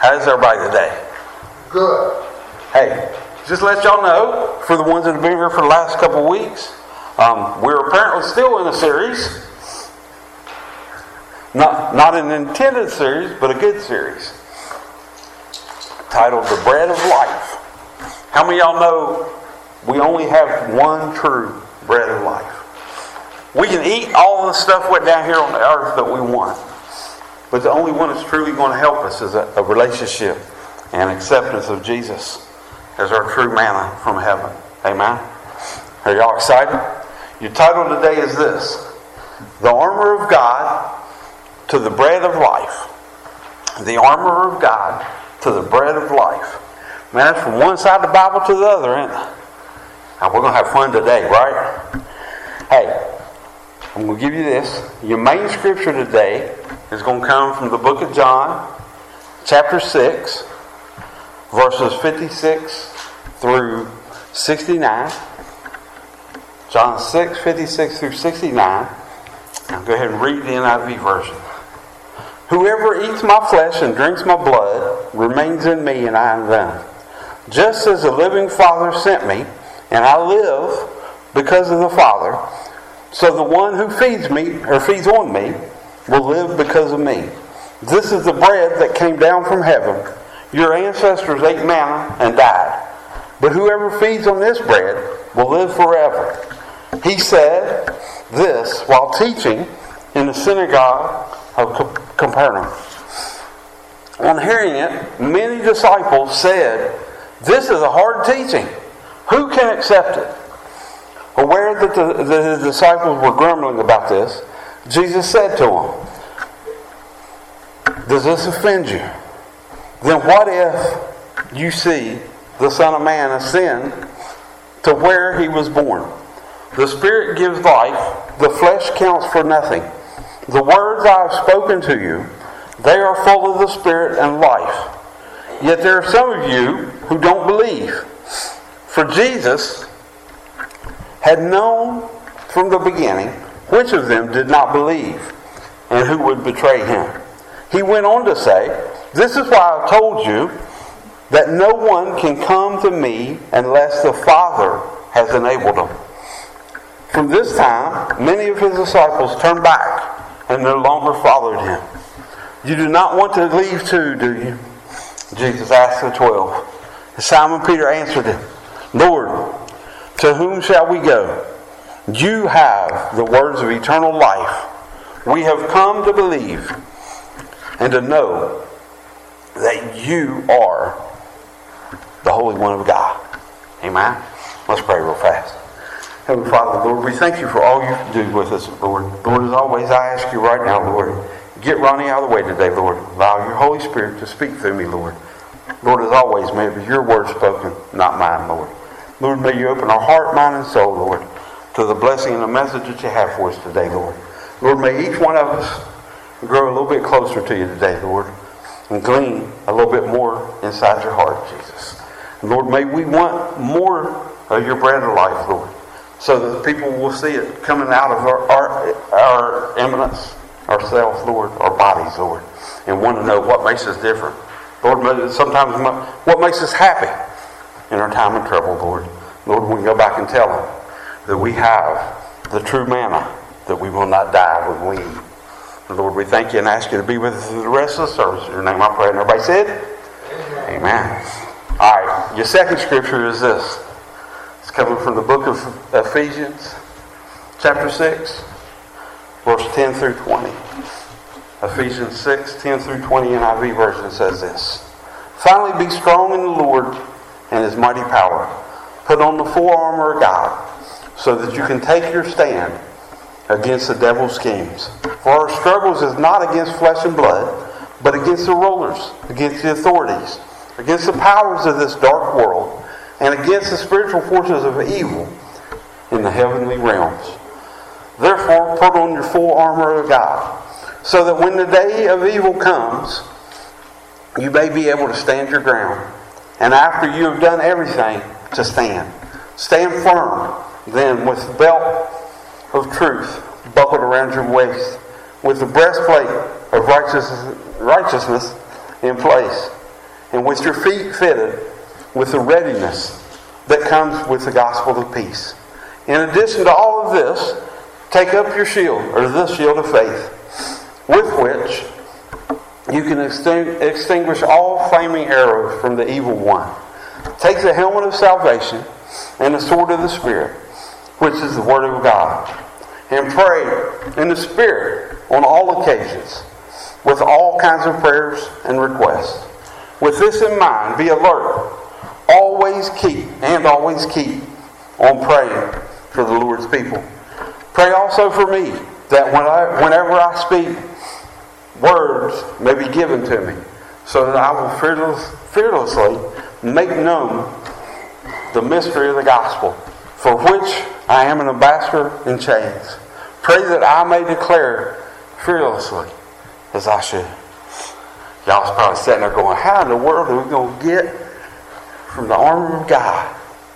How's everybody today? Good. Hey, just to let y'all know, for the ones that have been here for the last couple of weeks, we're apparently still in a series. Not an intended series, but a good series. Titled The Bread of Life. How many of y'all know we only have one true bread of life? We can eat all the stuff way down here on the earth that we want. But the only one that's truly going to help us is a relationship and acceptance of Jesus as our true manna from heaven. Amen? Are y'all excited? Your title today is this: The Armor of God to the Bread of Life. The armor of God to the bread of life. Man, that's from one side of the Bible to the other, isn't it? Now, we're going to have fun today, right? Hey, I'm going to give you this. Your main scripture today is going to come from the book of John, chapter 6, verses 56 through 69. John 6, 56 through 69. I'll go ahead and read the NIV version. Whoever eats my flesh and drinks my blood remains in me and I in them. Just as the living Father sent me, and I live because of the Father, so the one who feeds me or feeds on me will live because of me. This is the bread that came down from heaven. Your ancestors ate manna and died. But whoever feeds on this bread will live forever. He said this while teaching in the synagogue of Capernaum. On hearing it, many disciples said, "This is a hard teaching. Who can accept it?" Aware that his disciples were grumbling about this, Jesus said to them, "Does this offend you? Then what if you see the Son of Man ascend to where he was born? The Spirit gives life, the flesh counts for nothing. The words I have spoken to you, they are full of the Spirit and life. Yet there are some of you who don't believe." For Jesus had known from the beginning which of them did not believe and who would betray him. He went on to say, "This is why I told you that no one can come to me unless the Father has enabled him." From this time, many of his disciples turned back and no longer followed him. "You do not want to leave too, do you?" Jesus asked the 12. Simon Peter answered him, "Lord, to whom shall we go? You have the words of eternal life. We have come to believe and to know that you are the Holy One of God." Amen. Let's pray real fast. Heavenly Father, Lord, we thank you for all you do with us, Lord. Lord, as always, I ask you right now, Lord, get Ronnie out of the way today, Lord. Allow your Holy Spirit to speak through me, Lord. Lord, as always, may it be your word spoken, not mine, Lord. Lord, may you open our heart, mind, and soul, Lord, to the blessing and the message that you have for us today, Lord. Lord, may each one of us grow a little bit closer to you today, Lord, and glean a little bit more inside your heart, Jesus. And Lord, may we want more of your bread of life, Lord, so that the people will see it coming out of our eminence, ourselves, Lord, our bodies, Lord, and want to know what makes us different. Lord, sometimes what makes us happy in our time of trouble, Lord. Lord, we can go back and tell them that we have the true manna, that we will not die when we eat. Lord, we thank you and ask you to be with us through the rest of the service. In your name I pray. And everybody said? Amen. All right, your second scripture is this. It's coming from the book of Ephesians, chapter 6, verse 10 through 20. Ephesians 6, 10 through 20 NIV version says this: "Finally be strong in the Lord and his mighty power. Put on the full armor of God, so that you can take your stand against the devil's schemes. For our struggles is not against flesh and blood, but against the rulers, against the authorities, against the powers of this dark world, and against the spiritual forces of evil in the heavenly realms. Therefore, put on your full armor of God, so that when the day of evil comes, you may be able to stand your ground. And after you have done everything, to stand. Stand firm, then, with the belt of truth buckled around your waist, with the breastplate of righteousness in place, and with your feet fitted with the readiness that comes with the gospel of peace. In addition to all of this, take up your shield, or the shield of faith, with which you can extinguish all flaming arrows from the evil one. Take the helmet of salvation and the sword of the Spirit, which is the Word of God, and pray in the Spirit on all occasions, with all kinds of prayers and requests. With this in mind, be alert. Always keep on praying for the Lord's people. Pray also for me, that whenever I speak, words may be given to me, so that I will fearlessly make known the mystery of the gospel, for which I am an ambassador in chains. Pray that I may declare fearlessly as I should. Y'all's probably sitting there going, how in the world are we going to get from the armor of God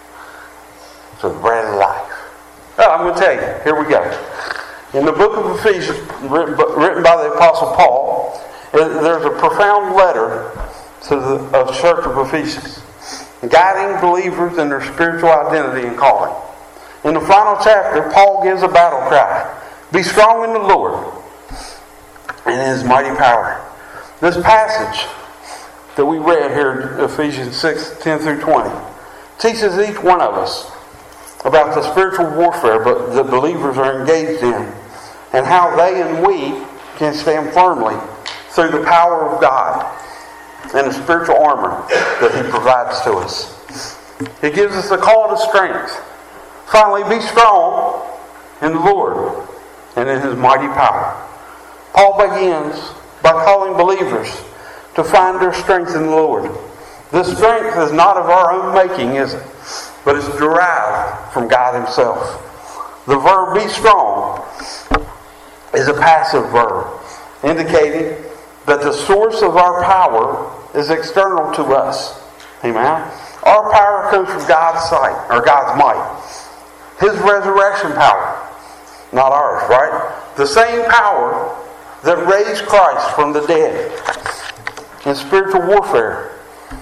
to the bread of life? Well, I'm going to tell you. Here we go. In the book of Ephesians, written by the Apostle Paul, there's a profound letter to the church of Ephesians, guiding believers in their spiritual identity and calling. In the final chapter, Paul gives a battle cry. Be strong in the Lord and in His mighty power. This passage that we read here, Ephesians 6:10 through 20, teaches each one of us about the spiritual warfare that believers are engaged in, and how they and we can stand firmly through the power of God and the spiritual armor that He provides to us. He gives us a call to strength. Finally, be strong in the Lord and in His mighty power. Paul begins by calling believers to find their strength in the Lord. This strength is not of our own making, is it? But it's derived from God Himself. The verb be strong is a passive verb, indicating that the source of our power is external to us. Amen? Our power comes from God's sight, or God's might. His resurrection power, not ours, right? The same power that raised Christ from the dead. In spiritual warfare,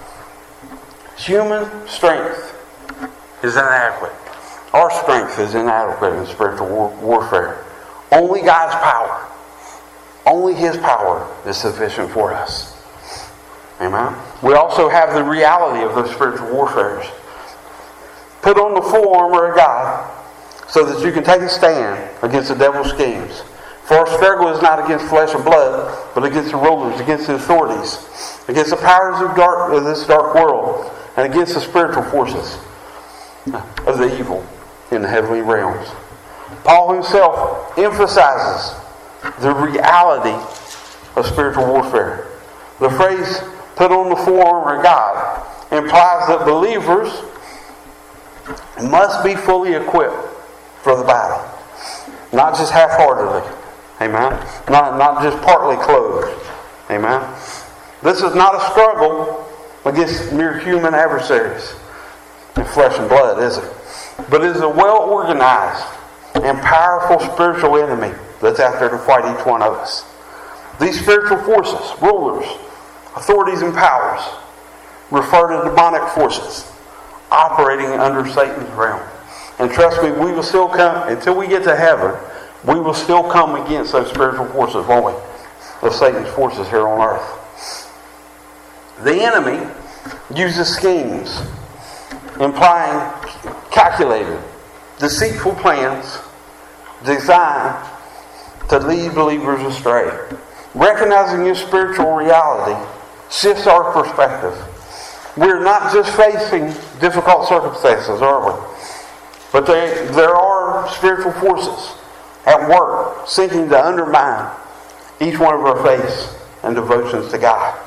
human strength is inadequate. Our strength is inadequate in spiritual warfare. Only God's power, only His power is sufficient for us. Amen? We also have the reality of those spiritual warfares. Put on the full armor of God so that you can take a stand against the devil's schemes. For our struggle is not against flesh and blood, but against the rulers, against the authorities, against the powers of this dark world, and against the spiritual forces of the evil in the heavenly realms. Paul himself emphasizes the reality of spiritual warfare. The phrase, put on the full armor of God, implies that believers must be fully equipped for the battle. Not just half-heartedly. Amen? Not just partly clothed. Amen? This is not a struggle against mere human adversaries in flesh and blood, is it? But it is a well-organized and powerful spiritual enemy that's out there to fight each one of us. These spiritual forces, rulers, authorities, and powers refer to demonic forces operating under Satan's realm. And trust me, we will still come, until we get to heaven, we will still come against those spiritual forces, won't we? Of Satan's forces here on earth. The enemy uses schemes, implying calculated, deceitful plans designed to lead believers astray. Recognizing this spiritual reality shifts our perspective. We're not just facing difficult circumstances, are we? But there are spiritual forces at work seeking to undermine each one of our faiths and devotions to God.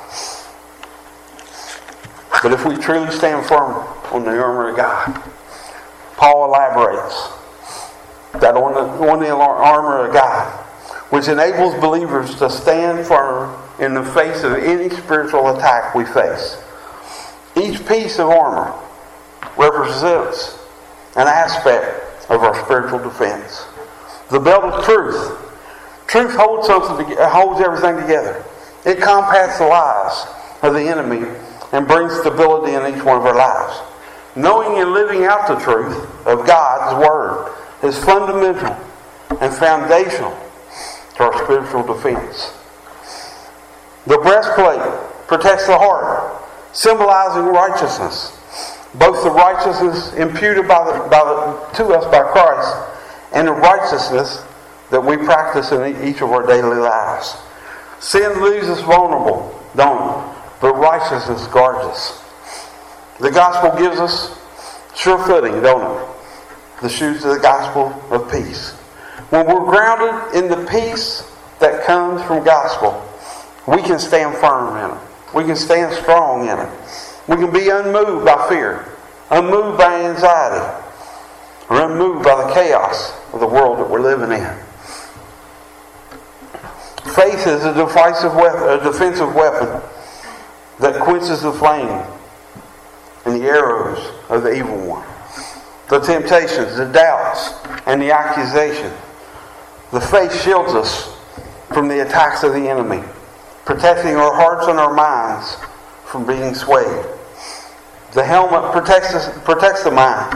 But if we truly stand firm on the armor of God, Paul elaborates that on the armor of God, which enables believers to stand firm in the face of any spiritual attack we face. Each piece of armor represents an aspect of our spiritual defense. The belt of truth. Truth holds everything together. It combats the lies of the enemy and bring stability in each one of our lives. Knowing and living out the truth of God's Word is fundamental and foundational to our spiritual defense. The breastplate protects the heart, symbolizing righteousness, both the righteousness imputed to us by Christ and the righteousness that we practice in each of our daily lives. Sin leaves us vulnerable, don't it? But righteousness guards us. The gospel gives us sure footing, don't it? The shoes of the gospel of peace. When we're grounded in the peace that comes from gospel, we can stand firm in it. We can stand strong in it. We can be unmoved by fear, unmoved by anxiety, or unmoved by the chaos of the world that we're living in. Faith is a defensive weapon that quenches the flame and the arrows of the evil one. The temptations, the doubts, and the accusation. The faith shields us from the attacks of the enemy, protecting our hearts and our minds from being swayed. The helmet protects the mind,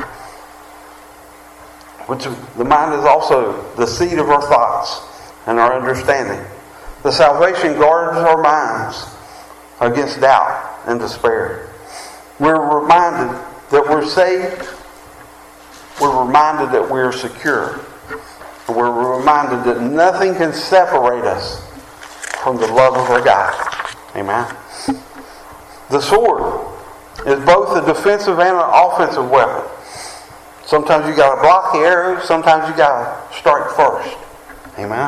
which the mind is also the seat of our thoughts and our understanding. The salvation guards our minds against doubt and despair. We're reminded that we're saved. We're reminded that we're secure. And we're reminded that nothing can separate us from the love of our God. Amen. The sword is both a defensive and an offensive weapon. Sometimes you got to block the arrows. Sometimes you got to strike first. Amen.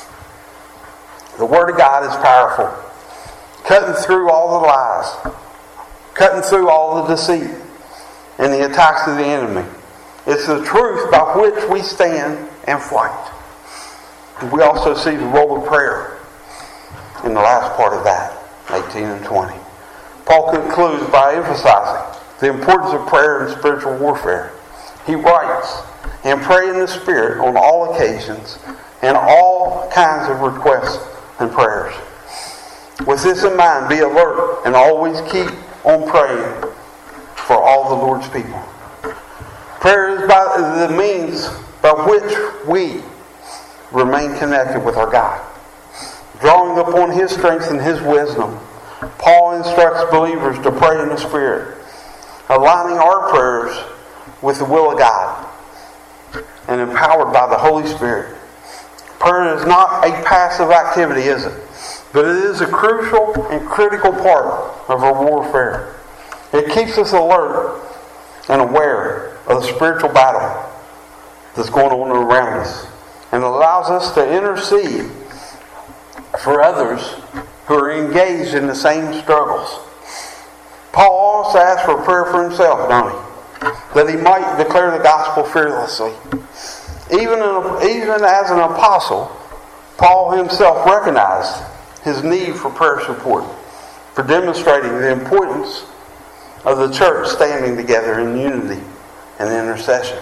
The Word of God is powerful, cutting through all the lies, cutting through all the deceit and the attacks of the enemy. It's the truth by which we stand and fight. We also see the role of prayer in the last part of that, 18 and 20. Paul concludes by emphasizing the importance of prayer in spiritual warfare. He writes, "And pray in the Spirit on all occasions and all kinds of requests and prayers. With this in mind, be alert and always keep on praying for all the Lord's people." Prayer is the means by which we remain connected with our God. Drawing upon His strength and His wisdom, Paul instructs believers to pray in the Spirit, aligning our prayers with the will of God and empowered by the Holy Spirit. Prayer is not a passive activity, is it? But it is a crucial and critical part of our warfare. It keeps us alert and aware of the spiritual battle that's going on around us, and allows us to intercede for others who are engaged in the same struggles. Paul also asks for prayer for himself, don't he? That he might declare the gospel fearlessly. Even as an apostle, Paul himself recognized his need for prayer support, for demonstrating the importance of the church standing together in unity and intercession.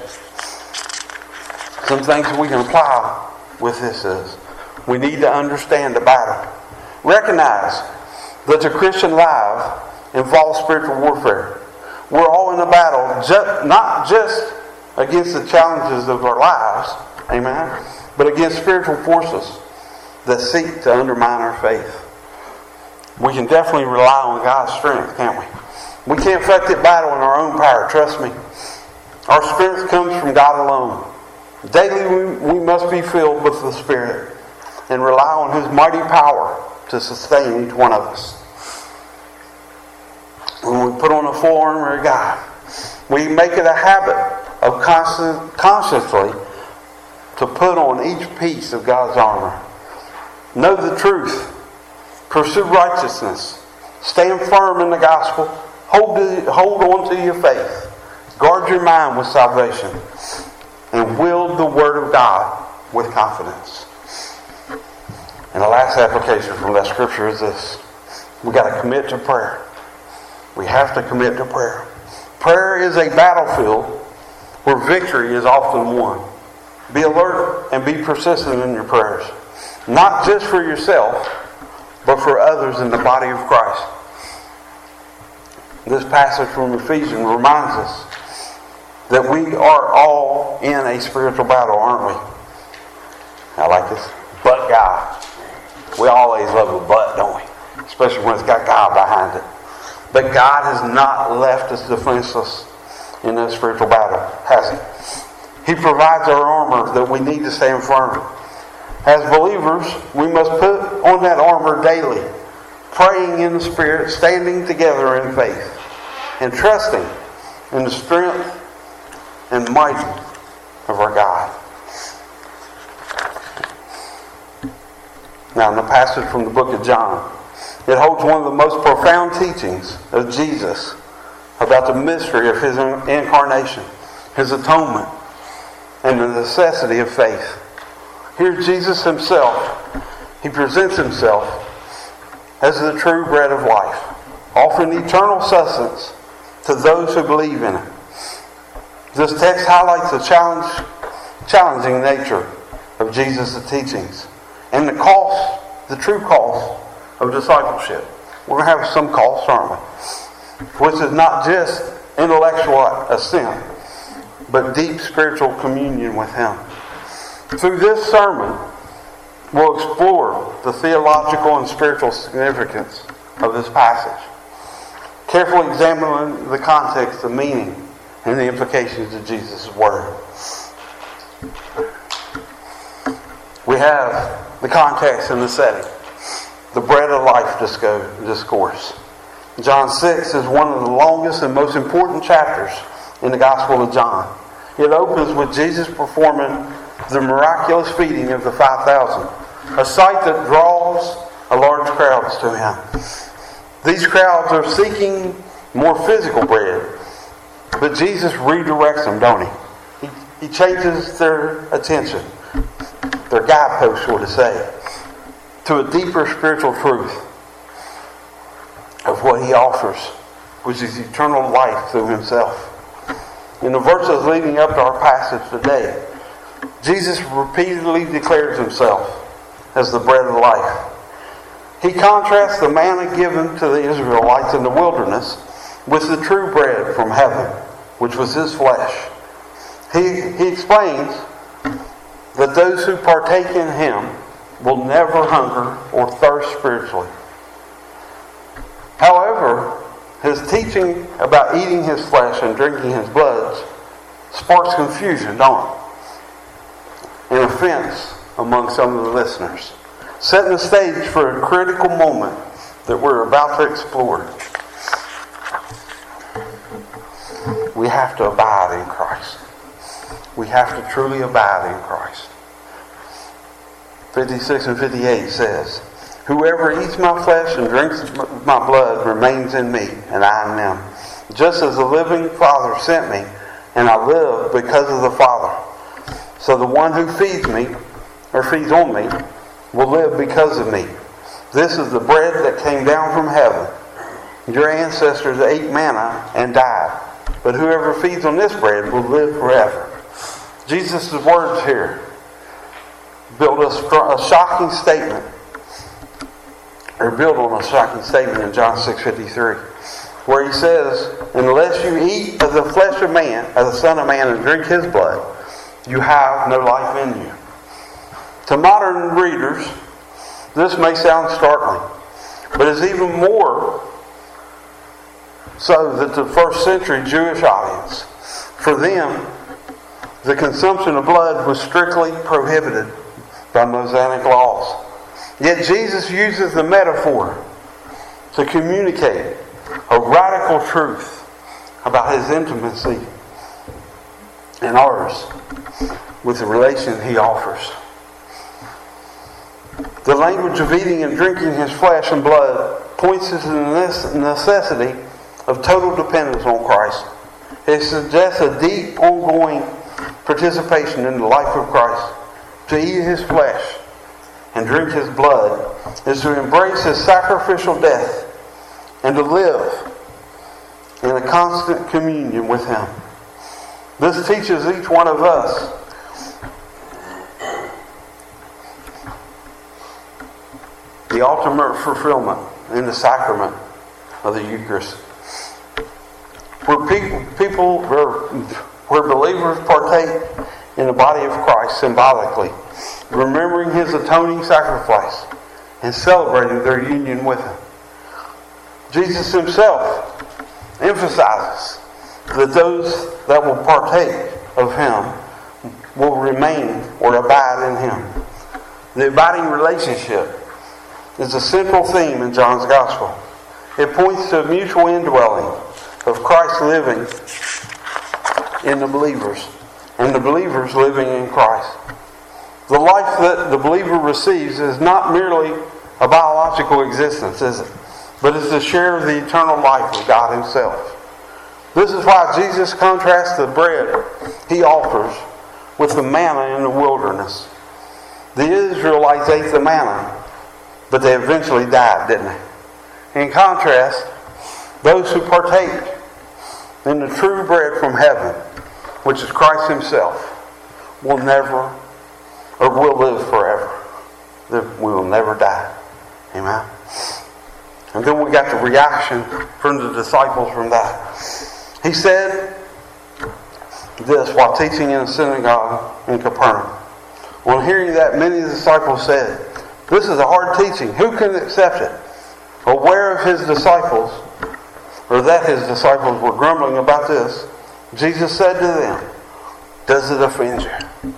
Some things that we can apply with this is we need to understand the battle. Recognize that the Christian life involves spiritual warfare. We're all in a battle, not just against the challenges of our lives, amen, but against spiritual forces that seek to undermine our faith. We can definitely rely on God's strength, can't we? We can't fight that battle in our own power, trust me. Our strength comes from God alone. Daily we must be filled with the Spirit and rely on His mighty power to sustain each one of us. When we put on the full armor of God, we make it a habit of consciously to put on each piece of God's armor. Know the truth. Pursue righteousness. Stand firm in the gospel. Hold on to your faith. Guard your mind with salvation. And wield the Word of God with confidence. And the last application from that scripture is this. We've got to commit to prayer. We have to commit to prayer. Prayer is a battlefield where victory is often won. Be alert and be persistent in your prayers. Not just for yourself, but for others in the body of Christ. This passage from Ephesians reminds us that we are all in a spiritual battle, aren't we? I like this. But God. We always love a but, don't we? Especially when it's got God behind it. But God has not left us defenseless in this spiritual battle, has He? He provides our armor that we need to stand firm. As believers, we must put on that armor daily, praying in the Spirit, standing together in faith, and trusting in the strength and might of our God. Now, in the passage from the book of John, it holds one of the most profound teachings of Jesus about the mystery of His incarnation, His atonement, and the necessity of faith. Here Jesus Himself, He presents Himself as the true bread of life, offering eternal sustenance to those who believe in it. This text highlights the challenging nature of Jesus' teachings and the true cost of discipleship. We're going to have some costs, aren't we? Which is not just intellectual assent, but deep spiritual communion with Him. Through this sermon, we'll explore the theological and spiritual significance of this passage, carefully examining the context, the meaning, and the implications of Jesus' word. We have the context and the setting. The bread of life discourse. John 6 is one of the longest and most important chapters in the Gospel of John. It opens with Jesus performing the miraculous feeding of the 5,000, a sight that draws a large crowds to Him. These crowds are seeking more physical bread, but Jesus redirects them, don't He? He changes their attention, their guidepost, so to say, to a deeper spiritual truth of what He offers, which is eternal life through Himself. In the verses leading up to our passage today, Jesus repeatedly declares Himself as the bread of life. He contrasts the manna given to the Israelites in the wilderness with the true bread from heaven, which was His flesh. He explains that those who partake in Him will never hunger or thirst spiritually. However, His teaching about eating His flesh and drinking His blood sparks confusion, don't it? And offense among some of the listeners, setting the stage for a critical moment that we're about to explore. We have to abide in Christ. We have to truly abide in Christ. 56 and 58 says, "Whoever eats my flesh and drinks my blood remains in me, and I in them. Just as the living Father sent me, and I live because of the Father. So the one who feeds me, or feeds on me, will live because of me. This is the bread that came down from heaven. Your ancestors ate manna and died, but whoever feeds on this bread will live forever." Jesus' words here build a shocking statement, or build on a shocking statement in John 6:53, where He says, "Unless you eat of the flesh of man, of the Son of Man, and drink His blood, you have no life in you." To modern readers, this may sound startling, but it's even more so that the first century Jewish audience, for them, the consumption of blood was strictly prohibited by Mosaic laws. Yet Jesus uses the metaphor to communicate a radical truth about His intimacy and ours with the relation He offers. The language of eating and drinking His flesh and blood points to the necessity of total dependence on Christ. It suggests a deep, ongoing participation in the life of Christ. To eat His flesh and drink His blood is to embrace His sacrificial death and to live in a constant communion with Him. This teaches each one of us the ultimate fulfillment in the sacrament of the Eucharist. where believers partake in the body of Christ symbolically, remembering His atoning sacrifice and celebrating their union with Him. Jesus Himself emphasizes that those that will partake of Him will remain or abide in Him. The abiding relationship is a central theme in John's Gospel. It points to a mutual indwelling of Christ living in the believers and the believers living in Christ. The life that the believer receives is not merely a biological existence, is it? But it's the share of the eternal life of God Himself. This is why Jesus contrasts the bread He offers with the manna in the wilderness. The Israelites ate the manna, but they eventually died, didn't they? In contrast, those who partake in the true bread from heaven, which is Christ Himself, will never, or will live forever. We will never die. Amen? And then we got the reaction from the disciples from that. He said this while teaching in a synagogue in Capernaum. On hearing that, many of the disciples said, "This is a hard teaching. Who can accept it?" Aware of His disciples, or that His disciples were grumbling about this, Jesus said to them, "Does it offend you?"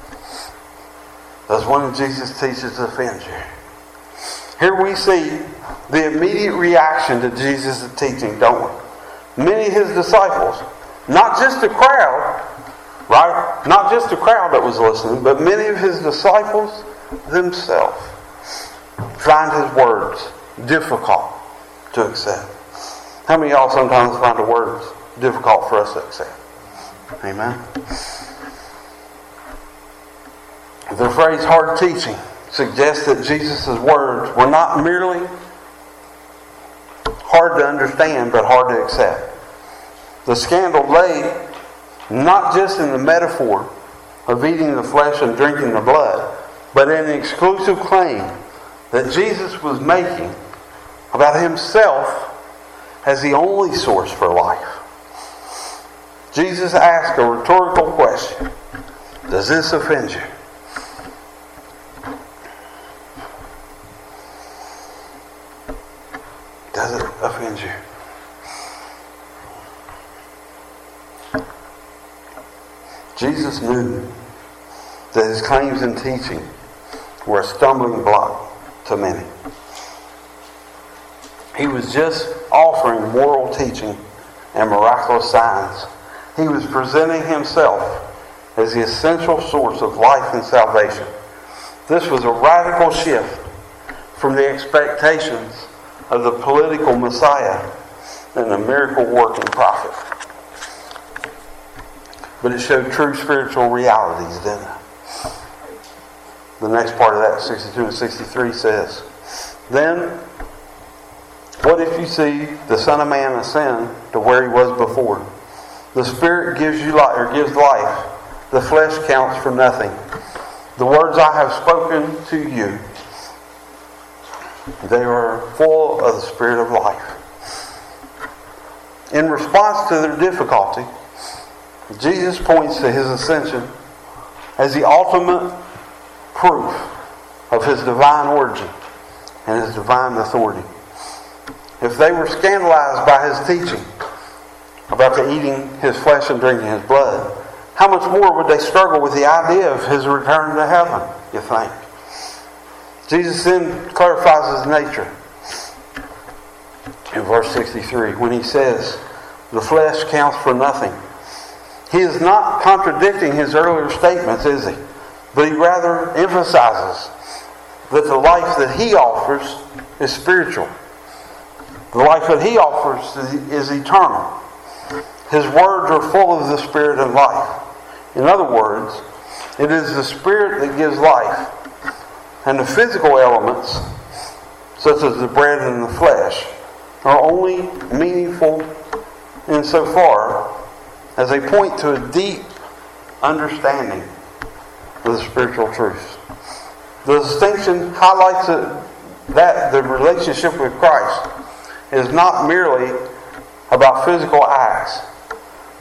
Does one of Jesus' teachings offend you? Here we see the immediate reaction to Jesus' teaching, don't we? Many of His disciples, not just the crowd, right? Not just the crowd that was listening, but many of His disciples themselves find His words difficult to accept. How many of y'all sometimes find the words difficult for us to accept? Amen? The phrase hard teaching suggests that Jesus' words were not merely hard to understand, but hard to accept. The scandal lay not just in the metaphor of eating the flesh and drinking the blood, but in the exclusive claim that Jesus was making about Himself as the only source for life. Jesus asked a rhetorical question. Does this offend you? Does it offend you? Jesus knew that His claims and teaching were a stumbling block to many. He was just offering moral teaching and miraculous signs. He was presenting Himself as the essential source of life and salvation. This was a radical shift from the expectations of the political Messiah and the miracle-working prophet. But it showed true spiritual realities, didn't it? The next part of that, 62 and 63, says, "Then, what if you see the Son of Man ascend to where He was before? The Spirit gives you life, or gives life. The flesh counts for nothing. The words I have spoken to you, they are full of the Spirit of life." In response to their difficulty, Jesus points to His ascension as the ultimate proof of His divine origin and His divine authority. If they were scandalized by His teaching about the eating His flesh and drinking His blood, how much more would they struggle with the idea of His return to heaven, you think? Jesus then clarifies His nature in verse 63 when He says, "The flesh counts for nothing." He is not contradicting His earlier statements, is He? But He rather emphasizes that the life that He offers is spiritual. The life that He offers is eternal. His words are full of the Spirit and life. In other words, it is the Spirit that gives life. And the physical elements, such as the bread and the flesh, are only meaningful insofar as they point to a deep understanding of the spiritual truth. The distinction highlights that the relationship with Christ is not merely about physical acts,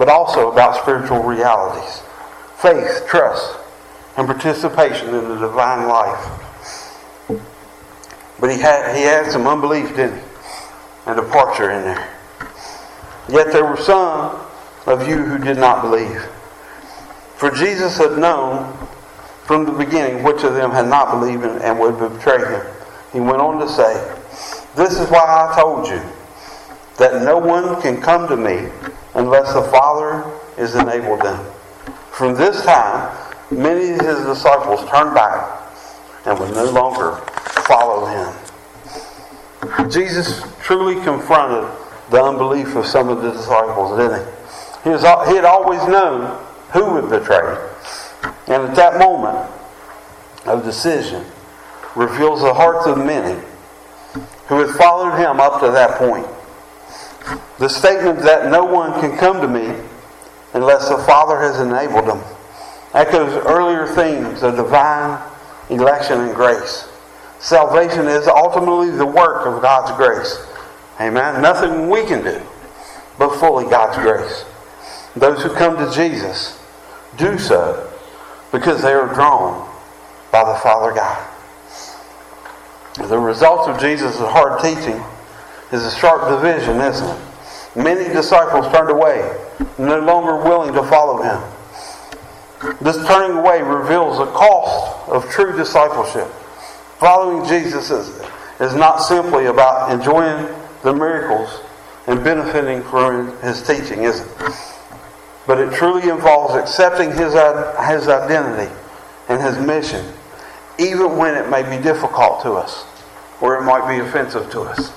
but also about spiritual realities. Faith, trust, and participation in the divine life. But he had some unbelief, didn't he? And departure in there. Yet there were some of you who did not believe. For Jesus had known from the beginning which of them had not believed and would betray him. He went on to say, "This is why I told you that no one can come to me unless the Father is enabled them." From this time, many of his disciples turned back and would no longer follow him. Jesus truly confronted the unbelief of some of the disciples, didn't he? He had always known who would betray him. And at that moment of decision, reveals the hearts of many who had followed him up to that point. The statement that no one can come to me unless the Father has enabled them echoes earlier themes of divine election and grace. Salvation is ultimately the work of God's grace. Amen. Nothing we can do, but fully God's grace. Those who come to Jesus do so because they are drawn by the Father God. The result of Jesus' hard teaching is a sharp division, isn't it? Many disciples turned away, no longer willing to follow him. This turning away reveals the cost of true discipleship. Following Jesus is not simply about enjoying the miracles and benefiting from his teaching, is it? But it truly involves accepting his identity and his mission, even when it may be difficult to us, or it might be offensive to us.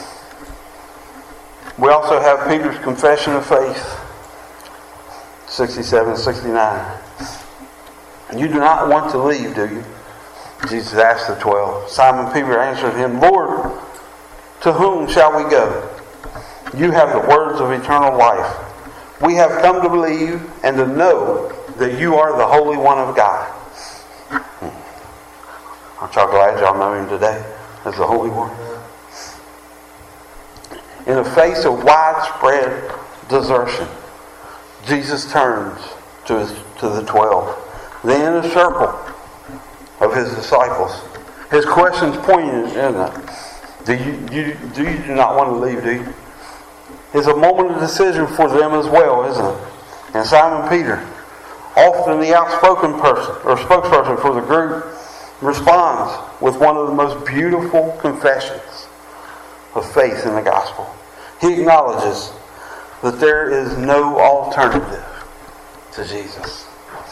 We also have Peter's confession of faith, 67 and 69. "You do not want to leave, do you?" Jesus asked the 12. Simon Peter answered him, "Lord, to whom shall we go? You have the words of eternal life. We have come to believe and to know that you are the Holy One of God." Aren't y'all glad y'all know him today as the Holy One? In the face of widespread desertion, Jesus turns to the 12. The inner circle of his disciples. His question's poignant, isn't it? Do you not want to leave, do you? It's a moment of decision for them as well, isn't it? And Simon Peter, often the outspoken person or spokesperson for the group, responds with one of the most beautiful confessions of faith in the gospel. He acknowledges that there is no alternative to Jesus.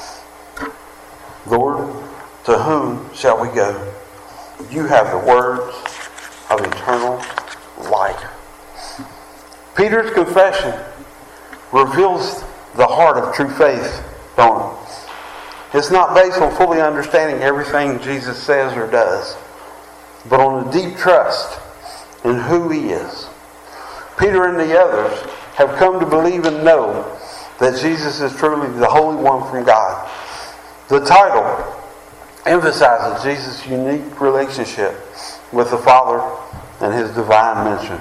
"Lord, to whom shall we go? You have the words of eternal life." Peter's confession reveals the heart of true faith, don't it? It's not based on fully understanding everything Jesus says or does, but on a deep trust in who he is. Peter and the others have come to believe and know that Jesus is truly the Holy One from God. The title emphasizes Jesus' unique relationship with the Father and his divine mission.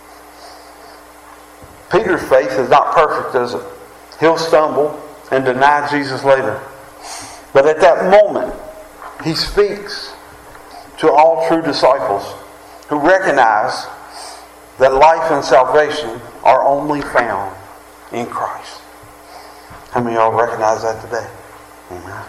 Peter's faith is not perfect, is it? He'll stumble and deny Jesus later. But at that moment, he speaks to all true disciples who recognize that life and salvation are only found in Christ. How many of y'all recognize that today? Amen.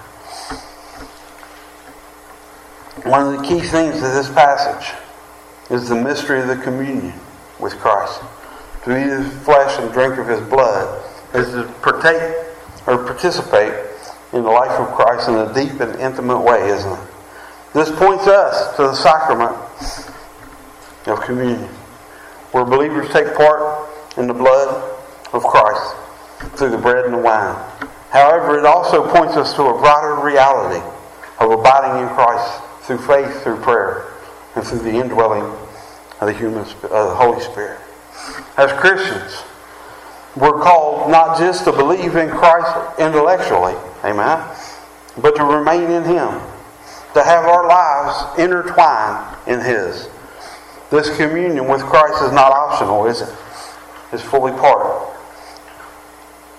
One of the key themes of this passage is the mystery of the communion with Christ. To eat his flesh and drink of his blood is to partake or participate in the life of Christ in a deep and intimate way, isn't it? This points us to the sacrament of communion, where believers take part in the blood of Christ through the bread and the wine. However, it also points us to a broader reality of abiding in Christ through faith, through prayer, and through the indwelling of the Holy Spirit. As Christians, we're called not just to believe in Christ intellectually, amen, but to remain in him, to have our lives intertwined in his. This communion with Christ is not optional, is it? It's fully part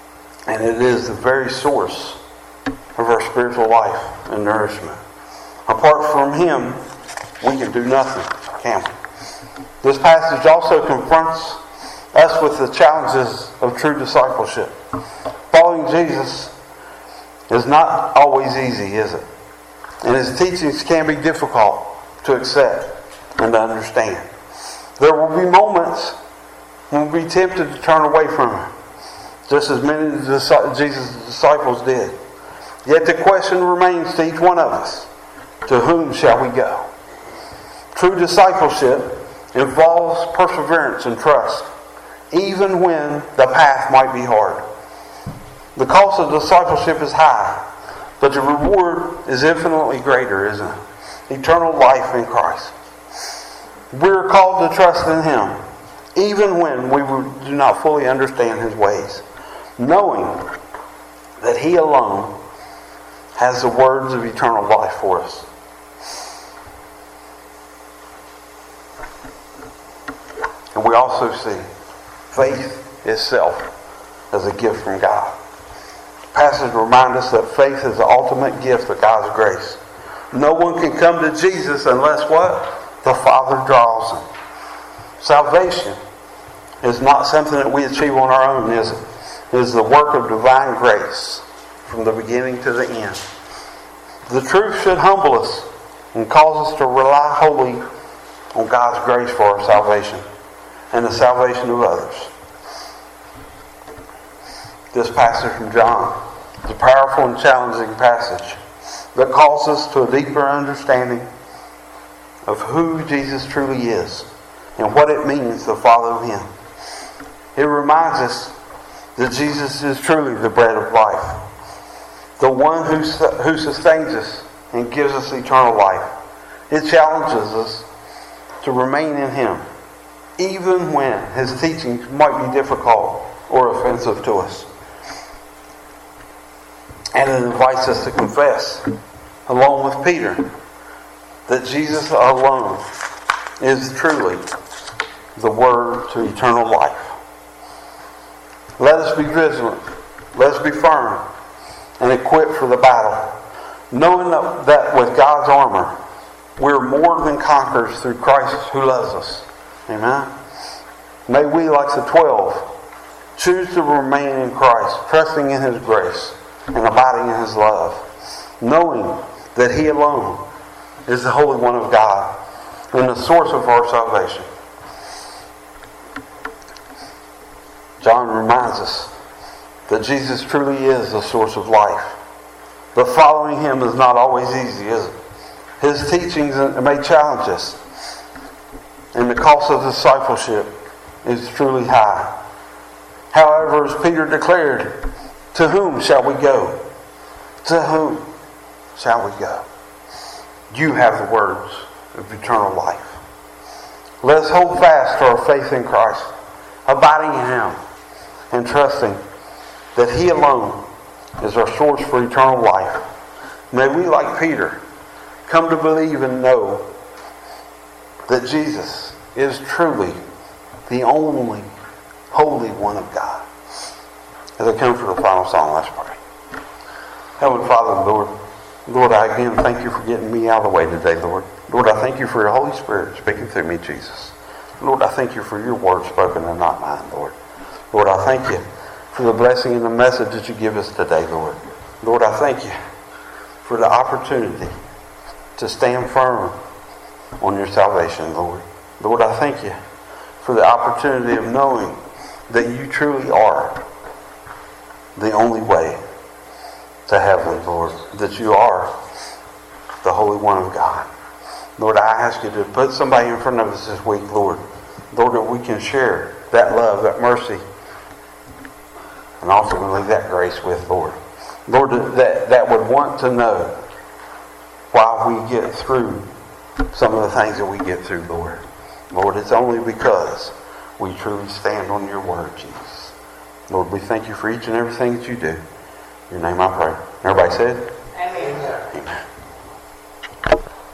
And it is the very source of our spiritual life and nourishment. Apart from Him, we can do nothing, can we? This passage also confronts us with the challenges of true discipleship. Following Jesus is not always easy, is it? And His teachings can be difficult to accept and to understand. There will be moments when we'll be tempted to turn away from Him, just as many of Jesus' disciples did. Yet the question remains to each one of us, to whom shall we go? True discipleship involves perseverance and trust, even when the path might be hard. The cost of discipleship is high, but the reward is infinitely greater, isn't it? Eternal life in Christ. We're called to trust in Him, even when we do not fully understand His ways, knowing that He alone has the words of eternal life for us. And we also see faith itself as a gift from God. The passage reminds us that faith is the ultimate gift of God's grace. No one can come to Jesus unless what? The Father draws them. Salvation is not something that we achieve on our own, is it? It is the work of divine grace from the beginning to the end. The truth should humble us and cause us to rely wholly on God's grace for our salvation and the salvation of others. This passage from John is a powerful and challenging passage that calls us to a deeper understanding of who Jesus truly is and what it means to follow Him. It reminds us that Jesus is truly the bread of life, the one who sustains us and gives us eternal life. It challenges us to remain in Him, even when His teachings might be difficult or offensive to us. And it invites us to confess, along with Peter, that Jesus alone is truly the word to eternal life. Let us be vigilant. Let us be firm and equipped for the battle, knowing that with God's armor, we're more than conquerors through Christ who loves us. Amen. May we, like the 12, choose to remain in Christ, trusting in His grace and abiding in His love, knowing that He alone is the Holy One of God and the source of our salvation. John reminds us that Jesus truly is the source of life. But following Him is not always easy, is it? His teachings may challenge us. And the cost of discipleship is truly high. However, as Peter declared, to whom shall we go? To whom shall we go? You have the words of eternal life. Let us hold fast to our faith in Christ, abiding in Him, and trusting that He alone is our source for eternal life. May we, like Peter, come to believe and know that Jesus is truly the only Holy One of God. As I come for the final song, let's pray. Heavenly Father, Lord, I again thank You for getting me out of the way today, Lord. Lord, I thank You for Your Holy Spirit speaking through me, Jesus. Lord, I thank You for Your word spoken and not mine, Lord. Lord, I thank You for the blessing and the message that You give us today, Lord. Lord, I thank You for the opportunity to stand firm on Your salvation, Lord. Lord, I thank You for the opportunity of knowing that You truly are the only way to heaven, Lord. That You are the Holy One of God. Lord, I ask You to put somebody in front of us this week, Lord. Lord, that we can share that love, that mercy, and ultimately that grace with, Lord. Lord, that would want to know why we get through some of the things that we get through, Lord. Lord, it's only because we truly stand on Your word, Jesus. Lord, we thank You for each and everything that You do. In Your name I pray. Everybody said?